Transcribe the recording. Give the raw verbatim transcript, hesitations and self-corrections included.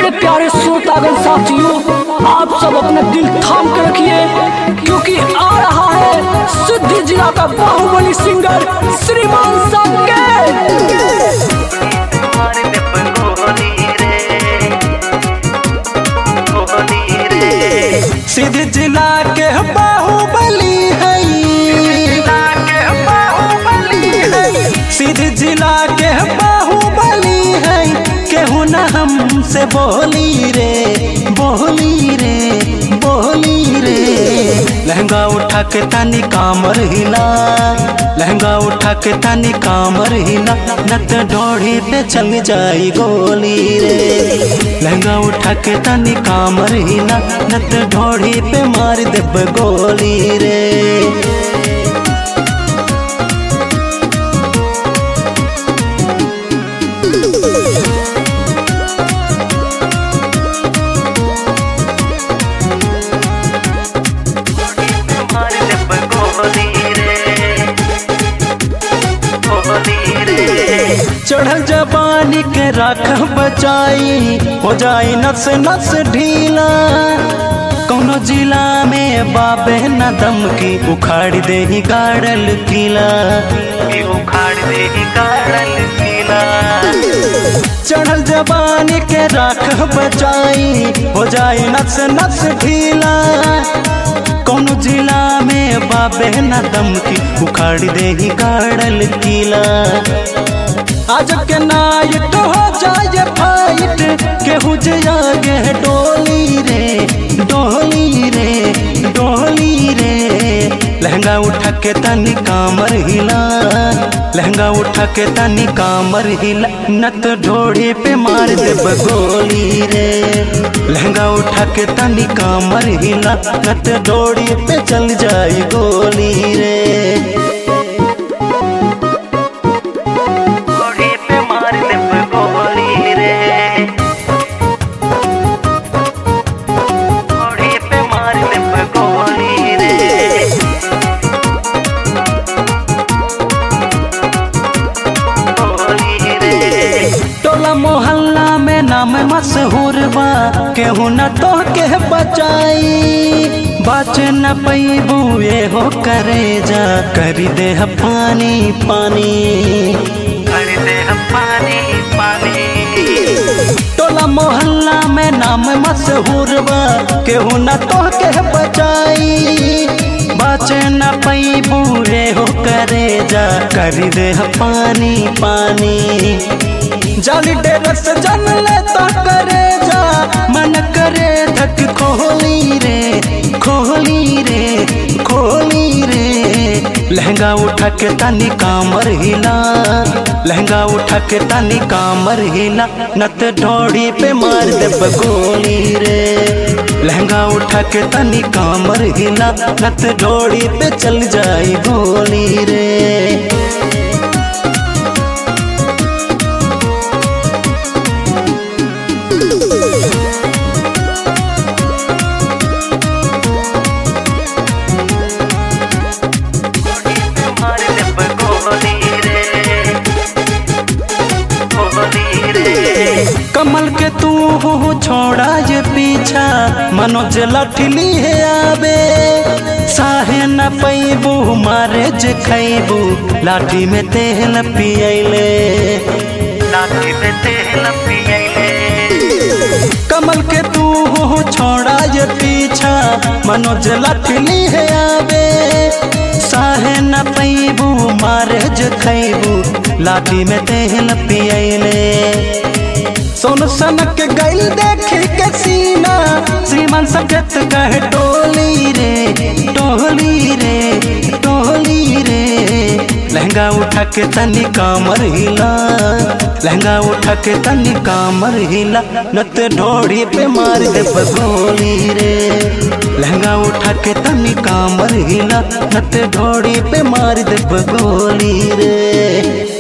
मेरे प्यारे श्रोतागण साथियों, आप सब अपने दिल थाम के रखिए क्योंकि आ रहा है सिद्धि जिला का बाहुबली सिंगर श्रीमान संकेत। सिद्धि जिला के बाहुबली है, सिद्धि जिला के बाहुबली है, केहू न हमसे बोली रे बोली रे बोली रे। लहंगा उठा के तानी कामर हिला, लहंगा उठा के तानी कामर हिला, नत ढोड़ी पे चल जाई गोली रे। लहंगा उठा के तानी कामर हिला, नत ढोड़ी पे मार देब गोली रे। चढ़ल जवानी के राख बचाई, हो जाई नस नस ढीला। कौनो जिला में बाबे न दम की, उखाड़ दे ही गाड़ल किला, उखाड़ दे ही गाड़ल किला। चढ़ल जवानी के राख बचाई, हो जाई नस नस ढीला। कौनो जिला में बाबे न दम की, उखाड़ दे ही गाड़ल किला। आज के नाइट हो जाए फाइट, केहू जे आगे डोली रे डोली रे डोली रे। लहंगा उठा के तनी कामर हिला, लहंगा उठा के तनी कामर हिला, नत ढोड़ी पे मार देब गोली रे। लहंगा उठा के तनी कामर हिला, नत ढोड़ी पे चल जाई गोली रे। मोहल्ला में नाम मशहूर बा, केहू न तो के बचाई। बच न पैबू ये हो करे जा, करी दे पानी पानी, करी दे पानी पानी। टोला मोहल्ला में नाम मशहूर बा, केहू न तो के बचाई। बच न पैबू ये हो करे जा, करी दे पानी पानी। जाली डेरस जन लेता करे जा, मन करे धक खोली रे खोली रे खोली रे। लहंगा उठा के तानी कामर हिला, लहंगा उठा के तानी कामर हिला, नत ढोड़ी पे मार देब गोली रे। लहंगा उठा के तानी कामर हिला, नत ढोड़ी पे चल जाई गोली रे। कमल के तू हो छोड़ा ये पीछा, मनोज लठली है आबे। साहे न पैबू मारे जे खैबू, लाठी में तेल पियले, लाठी में तेल पियले। कमल के तू हो छोड़ा ये पीछा, मनोज लठली है आबे। साहे न पैबू मारे जे खैबू, लाठी में तेल पियले। सोन सनक गैल देखी के सीना, श्रीमान संकेत कहे टोली रे टोली रे टोली रे। लहंगा उठा के तनी कामर हिला, लहंगा उठा के तनी कामर हिला, नत ढोड़ी पे मार देब गोली रे। लहंगा उठा के तनी कामर हिला, नत ढोड़ी पे मार देब गोली रे।